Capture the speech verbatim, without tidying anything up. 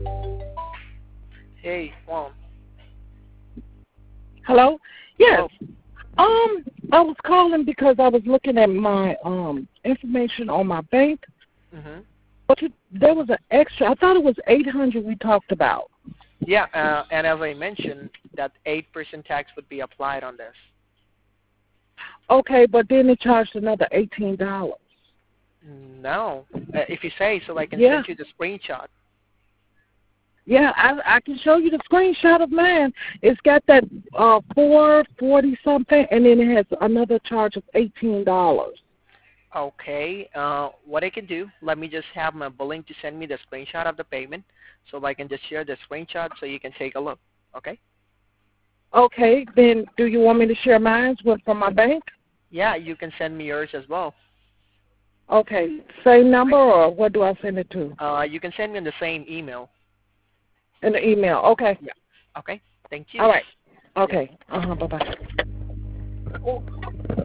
Hey, Juan. Hello? Yes. Hello. Um, I was calling because I was looking at my um information on my bank, Mm-hmm. but you, there was an extra. I thought it was eight hundred we talked about. Yeah, uh, and as I mentioned, that eight percent tax would be applied on this. Okay, but then they charged another eighteen dollars. No. Uh, if you say so, I can Yeah. send you the screenshot. Yeah, I I can show you the screenshot of mine. It's got that uh four forty something, and then it has another charge of eighteen dollars. Okay. Uh, what I can do, let me just have my billing to send me the screenshot of the payment, so I can just share the screenshot so you can take a look. Okay? Okay, then do you want me to share mine with from my bank? Yeah, you can send me yours as well. Okay, same number or what do I send it to? Uh, you can send me in the same email. In the email. Okay. Yeah. Okay. Thank you. All right. Yep. Okay. Uh huh. Bye bye. Oh.